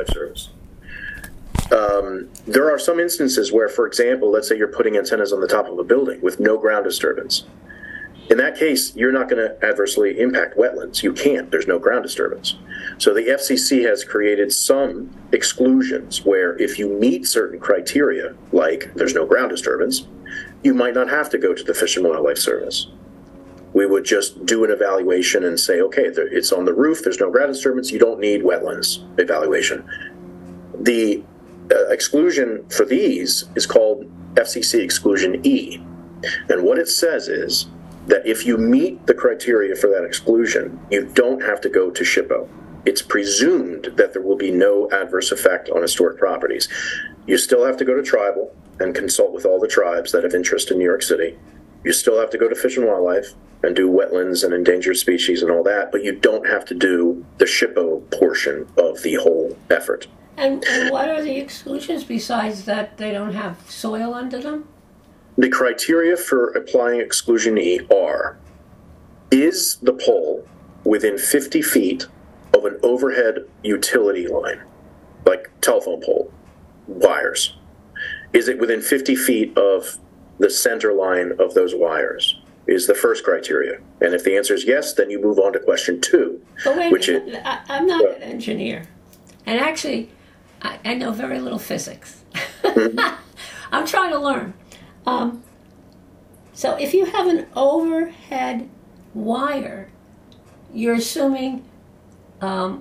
wildlife service. There are some instances where, for example, let's say you're putting antennas on the top of a building with no ground disturbance. In that case, you're not going to adversely impact wetlands. You can't. There's no ground disturbance. So the FCC has created some exclusions where if you meet certain criteria, like there's no ground disturbance, you might not have to go to the Fish and Wildlife Service. We would just do an evaluation and say, okay, it's on the roof, there's no ground disturbance, you don't need wetlands evaluation. The exclusion for these is called FCC Exclusion E. And what it says is that if you meet the criteria for that exclusion, you don't have to go to SHPO. It's presumed that there will be no adverse effect on historic properties. You still have to go to tribal and consult with all the tribes that have interest in New York City. You still have to go to Fish and Wildlife and do wetlands and endangered species and all that, but you don't have to do the SHPO portion of the whole effort. And what are the exclusions besides that they don't have soil under them? The criteria for applying Exclusion E are, is the pole within 50 feet of an overhead utility line, like telephone pole, wires? Is it within 50 feet of the center line of those wires? Is the first criteria. And if the answer is yes, then you move on to question 2. But wait, which is, I'm not an engineer. And actually, I know very little physics. I'm trying to learn. So if you have an overhead wire, you're assuming a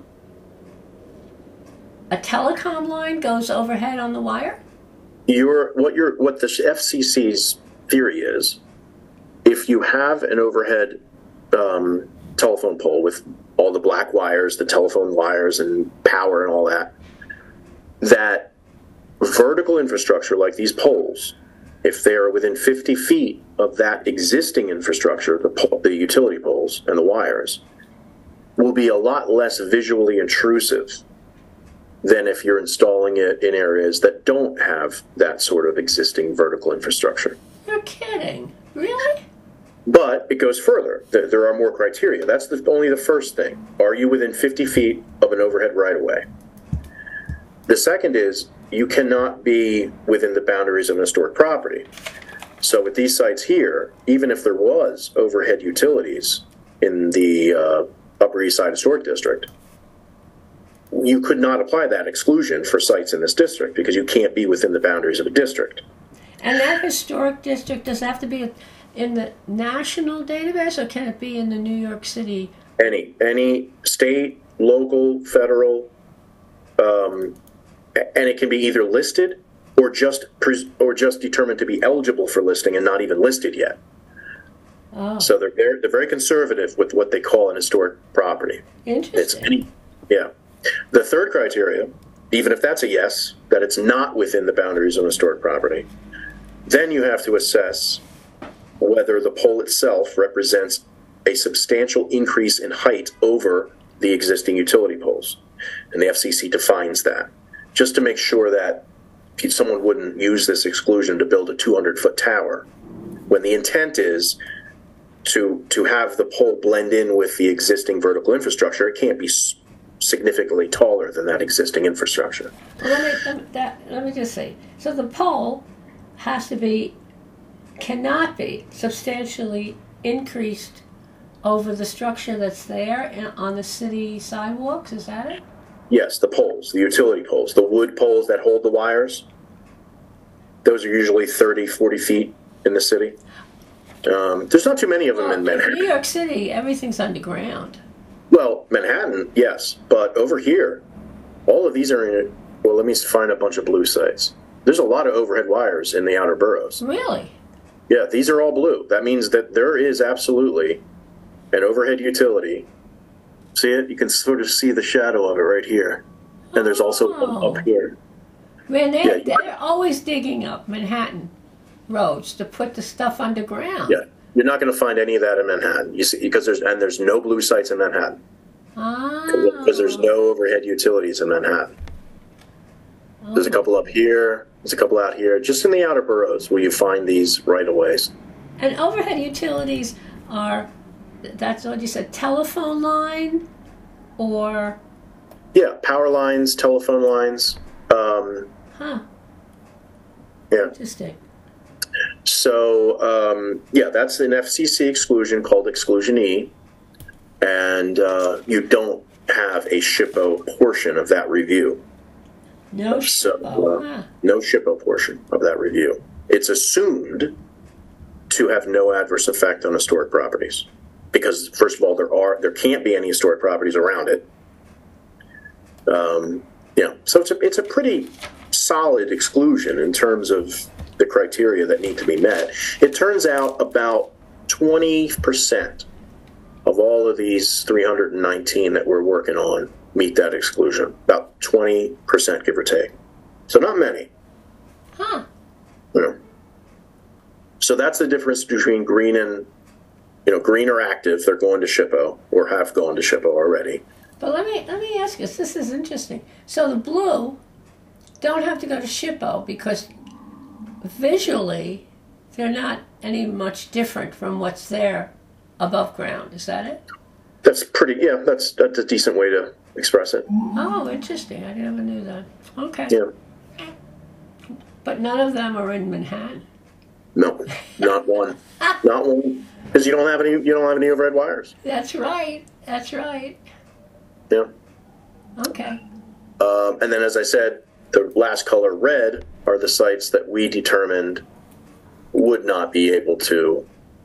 telecom line goes overhead on the wire? What the FCC's theory is, if you have an overhead telephone pole with all the black wires, the telephone wires and power and all that, that vertical infrastructure like these poles, if they are within 50 feet of that existing infrastructure, the utility poles and the wires, will be a lot less visually intrusive than if you're installing it in areas that don't have that sort of existing vertical infrastructure. You're kidding. Really? But it goes further. There are more criteria. That's only the first thing. Are you within 50 feet of an overhead right-of-way? The second is, you cannot be within the boundaries of an historic property. So with these sites here, even if there was overhead utilities in the Upper East Side Historic District, you could not apply that exclusion for sites in this district because you can't be within the boundaries of a district. And that historic district, does it have to be in the national database, or can it be in the New York City? Any state, local, federal, and it can be either listed or just determined to be eligible for listing and not even listed yet. Oh. So they're very conservative with what they call an historic property. Interesting. Yeah. The third criteria, even if that's a yes, that it's not within the boundaries of an historic property, then you have to assess whether the pole itself represents a substantial increase in height over the existing utility poles. And the FCC defines that, just to make sure that someone wouldn't use this exclusion to build a 200-foot tower, when the intent is to have the pole blend in with the existing vertical infrastructure. It can't be significantly taller than that existing infrastructure. Well, let me just say, so the pole cannot be substantially increased over the structure that's there on the city sidewalks, is that it? Yes, the poles, the utility poles, the wood poles that hold the wires, those are usually 30, 40 feet in the city. There's not too many of them in Manhattan. In New York City, everything's underground. Well, Manhattan, yes, but over here, all of these are in, well, let me find a bunch of blue sites. There's a lot of overhead wires in the outer boroughs. Really? Yeah, these are all blue. That means that there is absolutely an overhead utility. See it? You can sort of see the shadow of it right here. And there's also one up here. Man, they're always digging up Manhattan roads to put the stuff underground. Yeah, you're not going to find any of that in Manhattan. You see, because there's no blue sites in Manhattan. Because there's no overhead utilities in Manhattan. There's a couple up here. There's a couple out here. Just in the outer boroughs where you find these right-of-ways. And overhead utilities are, that's what you said, telephone line or Yeah, power lines, telephone lines. Huh. Yeah. Interesting. So, yeah, that's an FCC exclusion called Exclusion E, and you don't have a SHPO portion of that review. No So, SHPO. no SHPO portion of that review. It's assumed to have no adverse effect on historic properties, because first of all, there can't be any historic properties around it. Yeah, so it's a pretty solid exclusion in terms of the criteria that need to be met. It turns out about 20% of all of these 319 that we're working on meet that exclusion. About 20%, give or take. So not many. Huh. You know. So that's the difference between green and, green or active. They're going to SHPO or have gone to SHPO already. But let me ask you, this is interesting. So the blue don't have to go to SHPO because visually they're not any much different from what's there above ground. Is that it? That's that's a decent way to express it. Oh, interesting. I never knew that. Okay. Yeah. But none of them are in Manhattan. No, not one. Not one. Because you don't have any overhead wires. That's right. That's right. Yeah. Okay. And then, as I said, the last color, red, are the sites that we determined would not be able to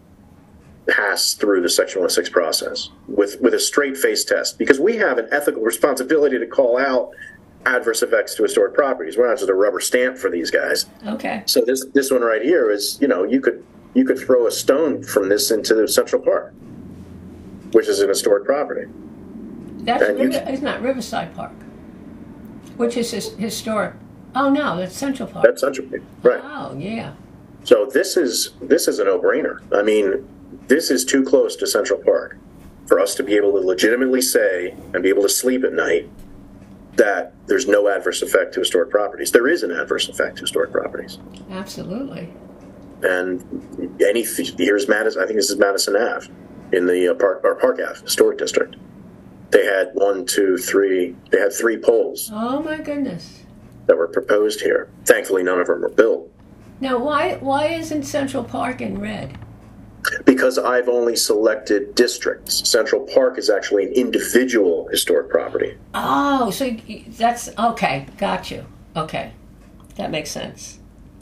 pass through the Section 106 process with a straight face test, because we have an ethical responsibility to call out adverse effects to historic properties. We're not just a rubber stamp for these guys. Okay. So this one right here is, you could throw a stone from this into the Central Park, which is an historic property. That's it's not Riverside Park, which is historic. Oh no, that's Central Park. That's Central Park, right? Oh yeah. So this is a no-brainer. I mean, this is too close to Central Park for us to be able to legitimately say and be able to sleep at night that there's no adverse effect to historic properties. There is an adverse effect to historic properties. Absolutely. And here's Madison. I think this is Madison Ave in the Park Ave Historic District. They had 3 poles. Oh my goodness. That were proposed here. Thankfully, none of them were built. Now, why isn't Central Park in red? Because I've only selected districts. Central Park is actually an individual historic property. Oh, so that's okay. Got you. Okay, that makes sense.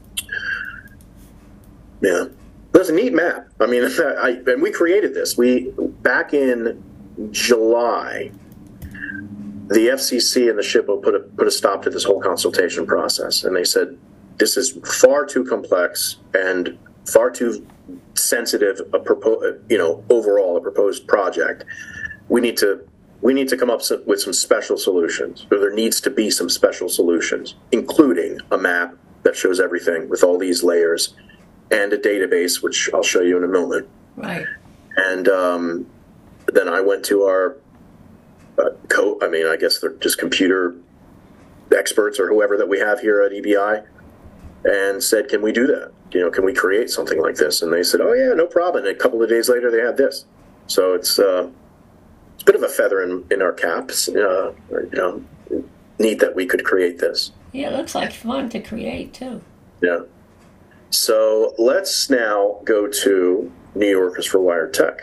Yeah, that's a neat map. I mean, and we created this. Back in July, the FCC and the SHPO put a stop to this whole consultation process, and they said this is far too complex and far too sensitive overall a proposed project. We need to come up with some special solutions, or there needs to be some special solutions, including a map that shows everything with all these layers and a database, which I'll show you in a moment. Right. And then I went to our I guess they're just computer experts or whoever that we have here at EBI, and said, can we do that? Can we create something like this? And they said, oh yeah, no problem. And a couple of days later, they had this. So it's a bit of a feather in our caps. Neat that we could create this. Yeah, it looks like fun to create too. Yeah. So let's now go to New Yorkers for Wired Tech.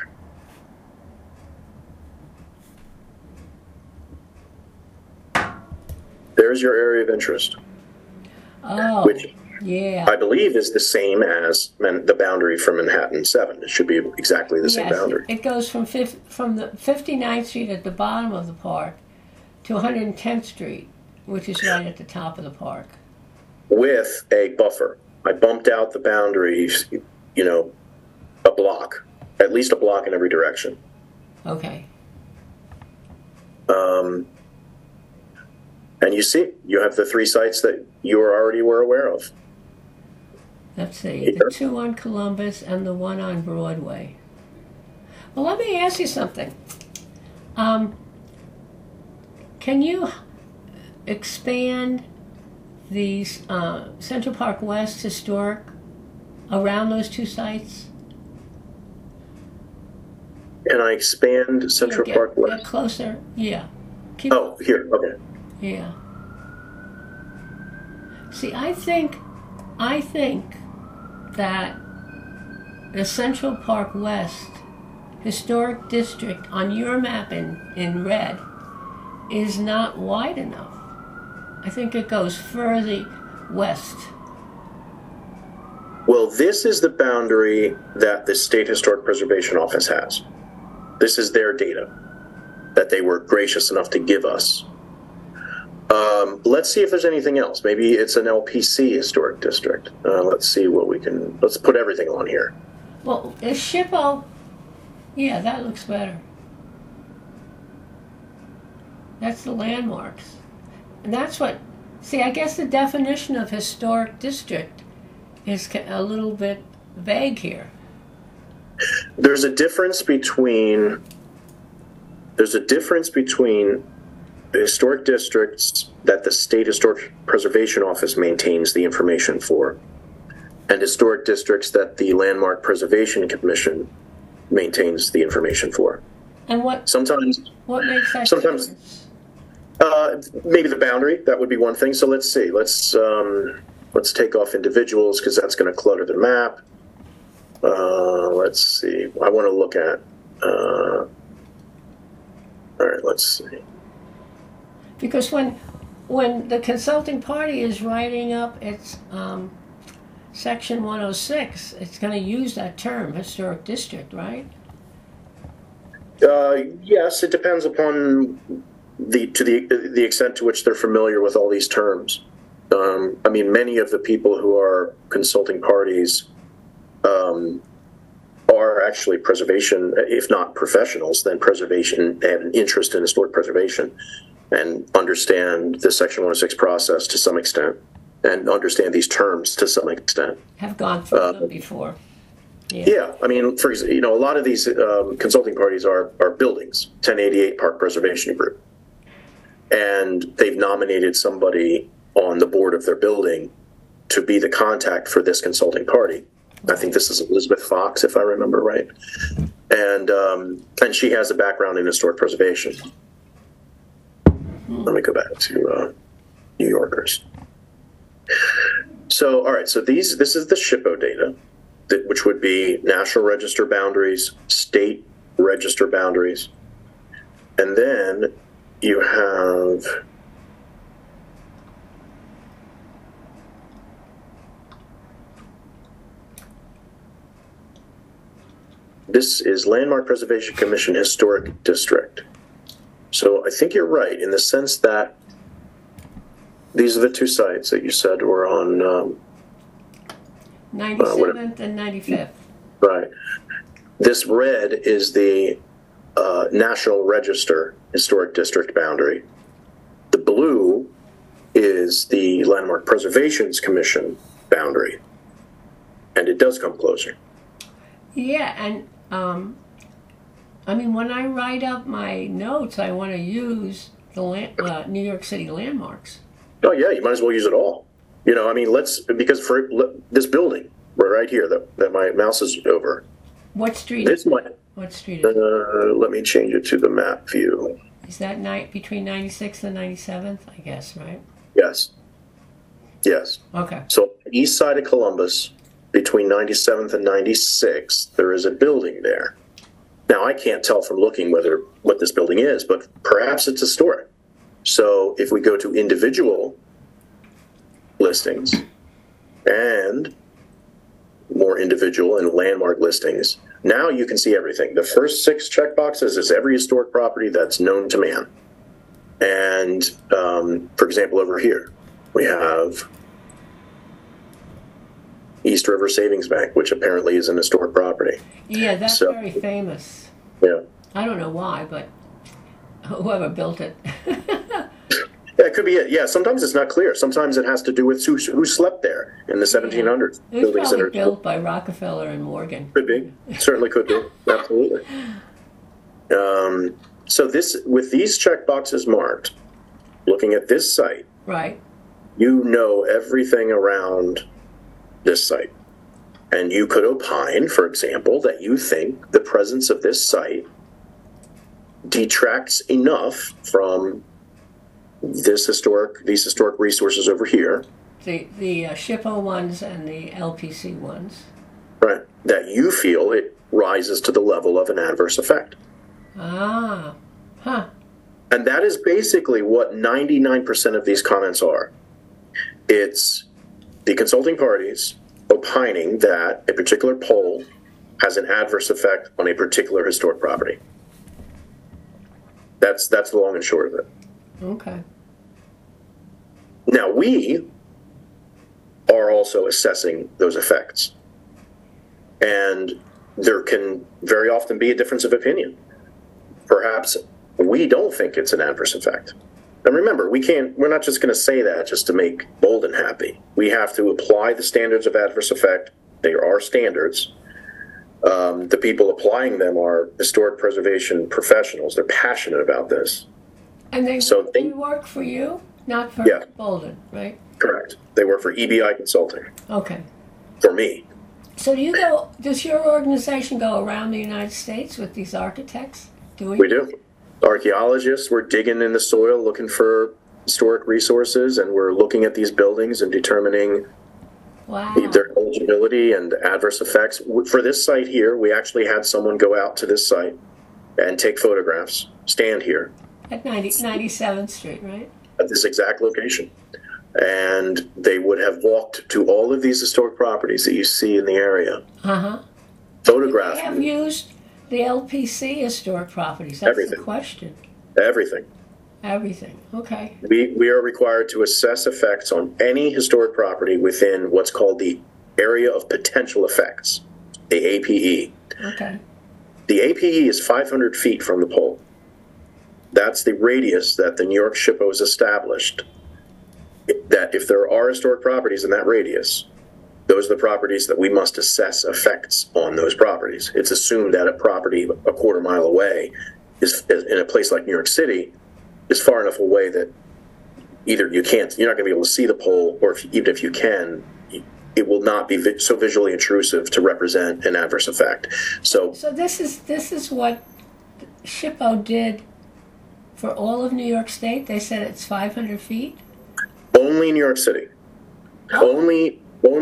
There's your area of interest. Oh, which yeah. I believe is the same as the boundary for Manhattan 7. It should be exactly the same boundary. It goes from the 59th Street at the bottom of the park to 110th Street, which is right at the top of the park. With a buffer. I bumped out the boundaries, a block, at least a block in every direction. Okay. And you see, you have the 3 sites that you already were aware of. Let's see, the 2 on Columbus and the 1 on Broadway. Well, let me ask you something. Can you expand these Central Park West historic around those 2 sites? Can I expand Central Park West? Get closer, yeah. Keep, Oh, here. Okay. yeah. See, I think that the Central Park West Historic District on your map in red is not wide enough. I think it goes further west. Well, this is the boundary that the State Historic Preservation Office has. This is their data that they were gracious enough to give us. Let's see if there's anything else. Maybe it's an LPC historic district. Let's see what we can. Let's put everything on here. Well, is SHPO? Yeah, that looks better. That's the landmarks, and that's what. See, I guess the definition of historic district is a little bit vague here. There's a difference between the historic districts that the State Historic Preservation Office maintains the information for, and historic districts that the Landmark Preservation Commission maintains the information for. And what makes that sometimes difference? Maybe the boundary, that would be one thing. So let's see. Let's take off individuals because that's going to clutter the map. Let's see. I want to look at. All right. Let's see. Because when the consulting party is writing up its section 106, it's going to use that term, historic district, right? Yes, it depends upon the extent to which they're familiar with all these terms. I mean, many of the people who are consulting parties are actually preservation, if not professionals, then preservation, have an interest in historic preservation and understand the Section 106 process to some extent and understand these terms to some extent. Have gone through them before. Yeah, I mean, for example, a lot of these consulting parties are buildings, 1088 Park Preservation Group, and they've nominated somebody on the board of their building to be the contact for this consulting party. I think this is Elizabeth Fox, if I remember right, and she has a background in historic preservation. Let me go back to New Yorkers. So, all right, so this is the SHPO data, which would be National Register boundaries, state register boundaries, and then you have this is Landmark Preservation Commission Historic District. So I think you're right in the sense that these are the two sites that you said were on 97th and 95th. Right. This red is the National Register Historic District boundary. The blue is the Landmark Preservations Commission boundary. And it does come closer. Yeah, and I mean, when I write up my notes, I want to use the New York City landmarks. Oh, yeah, you might as well use it all. You know, I mean, because for this building, right here, that my mouse is over. What street? What street is it? Let me change it to the map view. Is that between 96th and 97th, I guess, right? Yes. Yes. Okay. So east side of Columbus, between 97th and 96th, there is a building there. Now, I can't tell from looking what this building is, but perhaps it's historic. So if we go to individual listings and more individual and landmark listings, now you can see everything. The first 6 checkboxes is every historic property that's known to man. And, for example, over here, we have East River Savings Bank, which apparently is an historic property. Yeah, that's very famous. Yeah. I don't know why, but whoever built it. Yeah, it could be it. Yeah, sometimes it's not clear. Sometimes it has to do with who slept there in the 1700s. It was probably built by Rockefeller and Morgan. Could be. Certainly could be. Absolutely. So with these checkboxes marked, looking at this site, right, you know everything around this site. And you could opine, for example, that you think the presence of this site detracts enough from these historic resources over here, The SHPO ones and the LPC ones. right, that you feel it rises to the level of an adverse effect. Ah, huh. And that is basically what 99% of these comments are. It's the consulting parties opining that a particular pole has an adverse effect on a particular historic property. That's the long and short of it. Okay. Now, we are also assessing those effects. And there can very often be a difference of opinion. Perhaps we don't think it's an adverse effect. And remember, we're not just going to say that just to make Bolden happy. We have to apply the standards of adverse effect. There are standards. The people applying them are historic preservation professionals. They're passionate about this. And they work for you, not for Bolden, right? Correct. They work for EBI Consulting. Okay. For me. So does your organization go around the United States with these architects? Do we? We do. Archaeologists, we're digging in the soil looking for historic resources, and we're looking at these buildings and determining their eligibility and adverse effects. For this site here, we actually had someone go out to this site and take photographs, stand here. At 97th Street, right? At this exact location. And they would have walked to all of these historic properties that you see in the area. Uh-huh. Photographed. They have used the LPC historic properties. That's Everything. The question. Everything. Everything. Okay. We are required to assess effects on any historic property within what's called the Area of Potential Effects, the APE. Okay. The APE is 500 feet from the pole. That's the radius that the New York SHPO has established, that if there are historic properties in that radius, those are the properties that we must assess effects on those properties. It's assumed that a property a quarter mile away is in a place like New York City is far enough away that either you're not going to be able to see the pole, or even if you can, it will not be so visually intrusive to represent an adverse effect. So this is what SHPO did for all of New York State. They said it's 500 feet. Only New York City. Only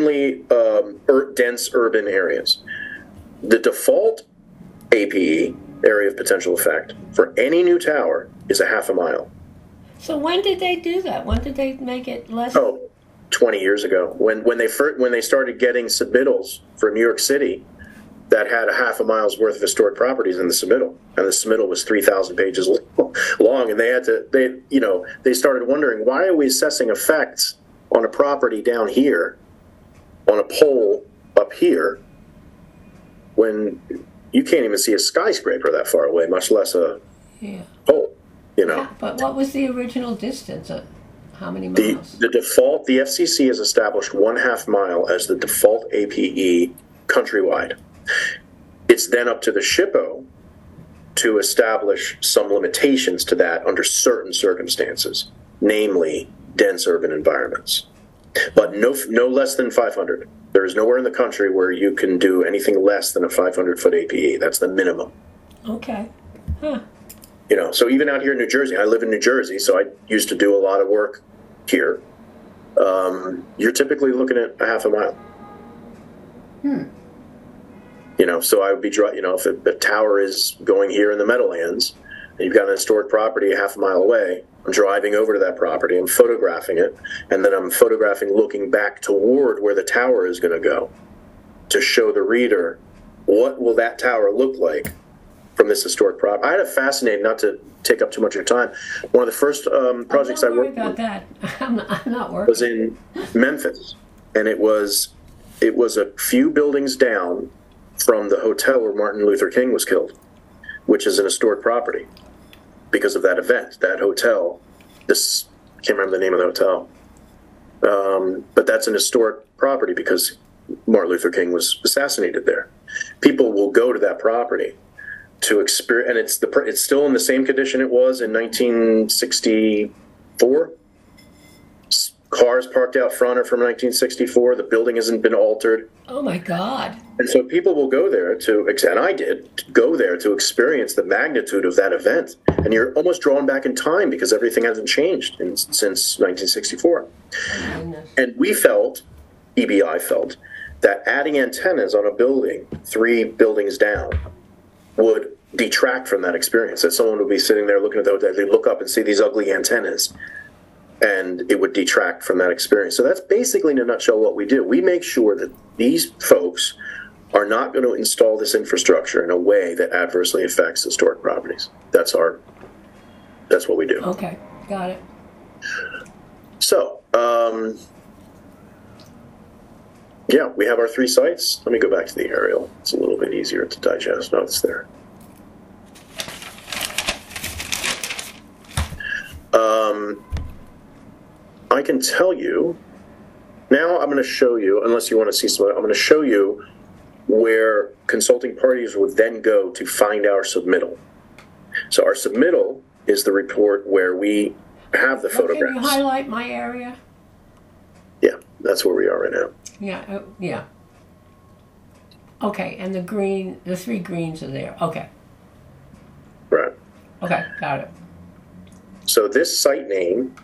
dense urban areas. The default APE, area of potential effect, for any new tower is a half a mile. So when did they do that? When did they make it less? 20 years ago. When they started getting submittals for New York City that had a half a mile's worth of historic properties in the submittal, and the submittal was 3,000 pages long, and they started wondering, why are we assessing effects on a property down here, on a pole up here, when you can't even see a skyscraper that far away, much less a pole, Yeah, but what was the original distance? How many miles? The default, the FCC has established 1/2 mile as the default APE countrywide. It's then up to the SHPO to establish some limitations to that under certain circumstances, namely dense urban environments. But no less than 500. There is nowhere in the country where you can do anything less than a 500-foot APE. That's the minimum. Okay. Huh. So even out here in New Jersey, I live in New Jersey, so I used to do a lot of work here. You're typically looking at a half a mile. So I would be, if a tower is going here in the Meadowlands, and you've got an historic property a half a mile away, I'm driving over to that property, I'm photographing it, and then I'm photographing looking back toward where the tower is going to go to show the reader what will that tower look like from this historic property. I had a fascinating, not to take up too much of your time, one of the first projects I worked on about that. I'm not working. was in Memphis, and it was a few buildings down from the hotel where Martin Luther King was killed, which is an historic property because of that event, that hotel. I can't remember the name of the hotel. But that's an historic property because Martin Luther King was assassinated there. People will go to that property to experience, and it's still in the same condition it was in 1964. Cars parked out front are from 1964. The building hasn't been altered. Oh my God. And so people will go there and I did, go there to experience the magnitude of that event And you're almost drawn back in time because everything hasn't changed since 1964. And we felt, EBI felt, that adding antennas on a building 3 buildings down would detract from that experience. That someone would be sitting there looking at those, they look up and see these ugly antennas, and it would detract from that experience. So that's basically, in a nutshell, what we do. We make sure that these folks are not going to install this infrastructure in a way that adversely affects historic properties. That's what we do. Okay, got it. So, yeah, we have our 3 sites. Let me go back to the aerial. It's a little bit easier to digest. No, it's there. I can tell you, now I'm going to show you, unless you want to see some, I'm going to show you where consulting parties would then go to find our submittal. So our submittal is the report where we have the photographs. Can you highlight my area? Yeah, that's where we are right now. Yeah, yeah. Okay, and the 3 greens are there. Okay. Right. Okay, got it. So this site name,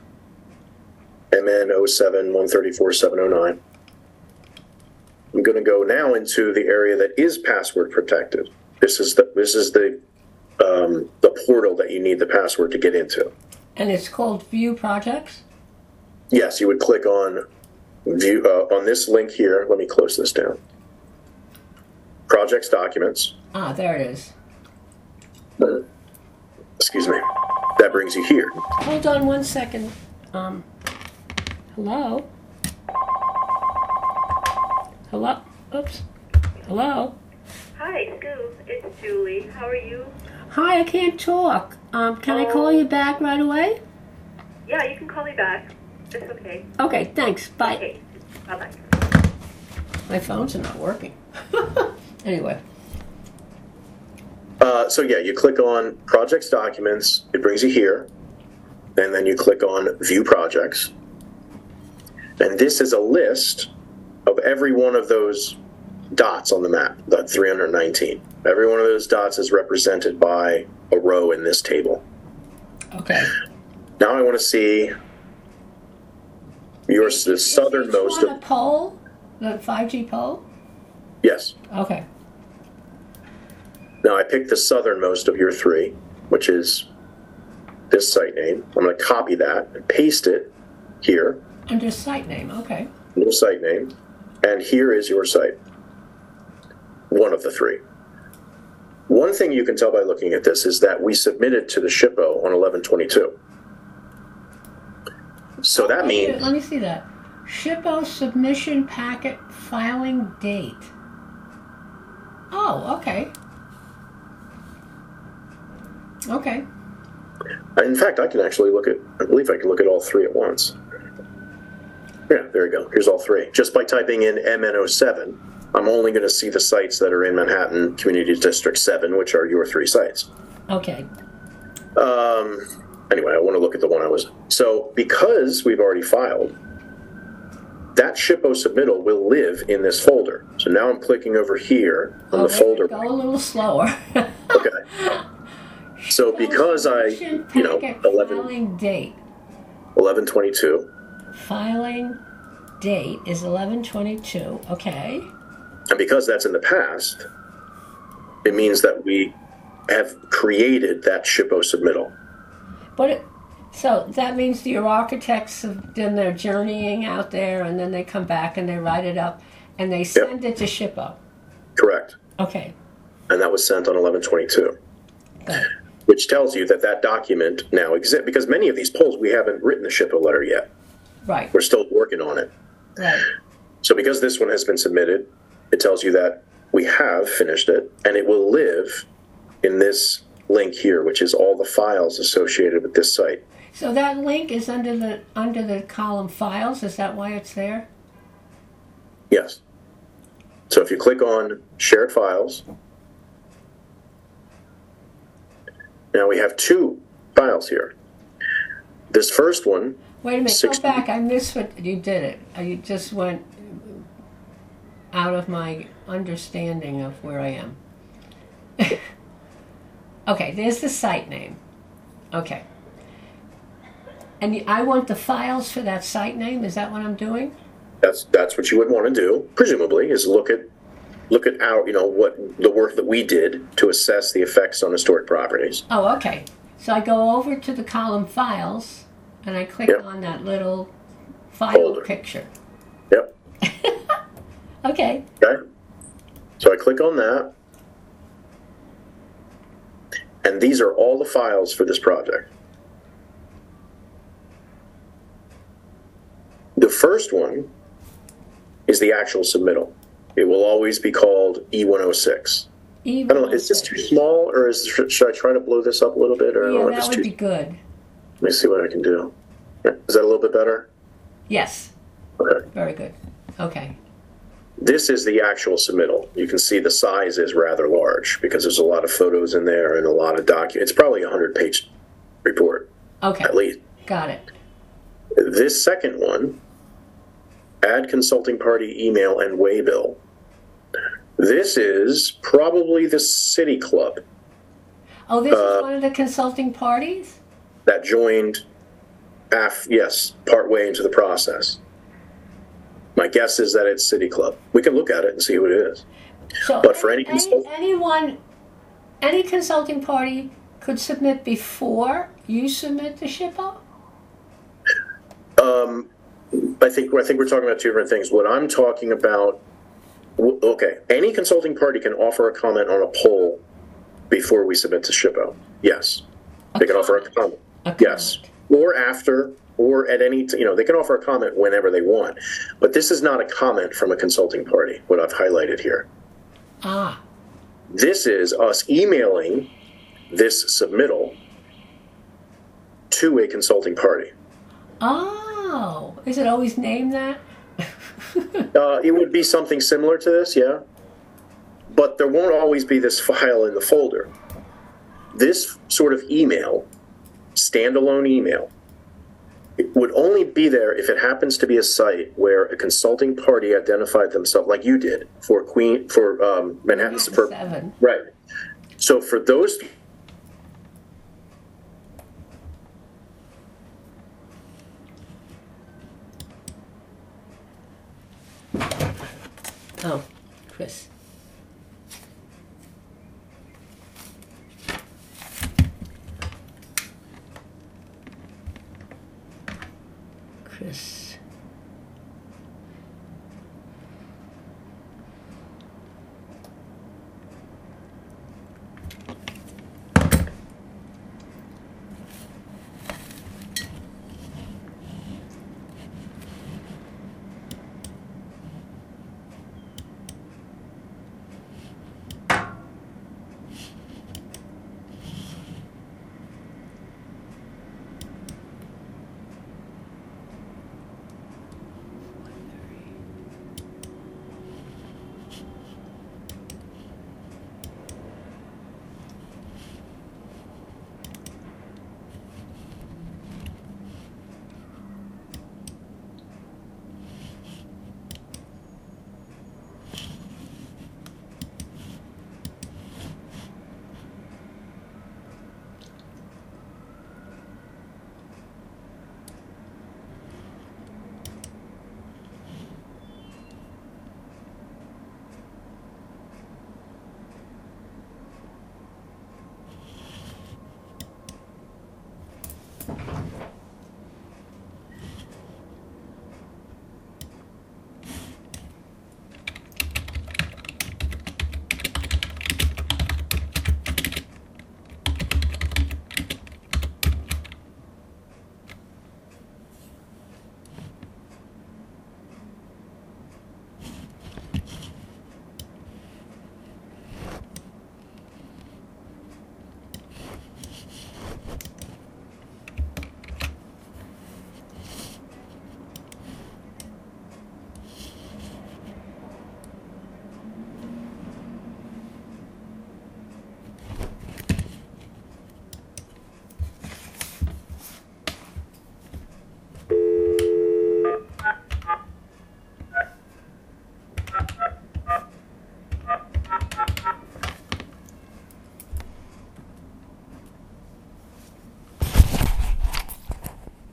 MN07134-709, I'm going to go now into the area that is password protected. This is the portal that you need the password to get into. And it's called View Projects? Yes, you would click on View on this link here. Let me close this down. Projects Documents. Ah, there it is. Excuse me. That brings you here. Hold on one second. Hello? Hello? Oops. Hello? Hi, Scoop. It's Julie. How are you? Hi, I can't talk. Can I call you back right away? Yeah, you can call me back. It's okay. Okay, thanks. Bye. Okay. Bye-bye. My phones are not working. Anyway. So yeah, you click on Projects Documents. It brings you here. And then you click on View Projects. And this is a list of every one of those dots on the map, that 319. Every one of those dots is represented by a row in this table. Okay. Now I want to see the southernmost. Is a pole? The 5G pole? Yes. Okay. Now I picked the southernmost of your 3, which is this site name. I'm going to copy that and paste it here. Under site name, okay. Your site name. And here is your site. One of the 3. One thing you can tell by looking at this is that we submitted to the SHPO on 11/22. So that means... Let me see that. SHPO submission packet filing date. Oh, okay. Okay. In fact, I believe I can look at all 3 at once. Yeah, there you go. Here's all 3. Just by typing in MN07, I'm only going to see the sites that are in Manhattan Community District 7, which are your 3 sites. Okay. Anyway, I want to look at the one I was... So, because we've already filed, that SHPO submittal will live in this folder. So now I'm clicking over here on the folder. Go a little slower. Okay. So because filing date. 11/22. Filing date is 11/22. Okay. And because that's in the past, it means that we have created that SHPO submittal. So that means your architects have done their journeying out there, and then they come back and they write it up, and they send it to SHPO. Correct. Okay. And that was sent on 11/22. Good. Which tells you that that document now exists, because many of these polls we haven't written the SHPO letter yet. Right. We're still working on it. Right. So because this one has been submitted, it tells you that we have finished it, and it will live in this link here, which is all the files associated with this site. So that link is under the column files. Is that why it's there? Yes. So if you click on shared files, now we have 2 files here. This first one. Wait a minute. Go back. I missed what you did. You just went out of my understanding of where I am. Okay, there's the site name. Okay. And I want the files for that site name. Is that what I'm doing? That's what you would want to do, presumably, is look at our, what the work that we did to assess the effects on historic properties. Oh, okay. So I go over to the column files, and I click Yep. on that little file Folder. picture. Yep. Okay. Okay. So I click on that, and these are all the files for this project. The first one is the actual submittal. It will always be called E106. I don't know, is this too small, or should I try to blow this up a little bit? Or I don't Yeah, know if that it's would too, be good. let me see what I can do. Is that a little bit better? Yes. Okay. Very good. Okay. This is the actual submittal. You can see the size is rather large because there's a lot of photos in there and a lot of documents. It's probably a 100-page report, Okay. at least. Got it. This second one, add consulting party email and waybill. This is probably the City Club Oh, this is one of the consulting parties? that joined, partway into the process. My guess is that it's City Club. We can look at it and see who it is. So But for any any consulting party could submit before you submit the SHPO? I think we're talking about two different things. What I'm talking about, okay, any consulting party can offer a comment on a poll before we submit to SHPO. Yes, they can offer a comment. Yes, or after, or at any, they can offer a comment whenever they want. But this is not a comment from a consulting party, what I've highlighted here. Ah, This is us emailing this submittal to a consulting party. oh, is it always named that? It would be something similar to this, yeah. But there won't always be this file in the folder. This sort of email, standalone email, it would only be there if it happens to be a site where a consulting party identified themselves, like you did for Manhattan, for 7. right. So for those. Oh, Chris.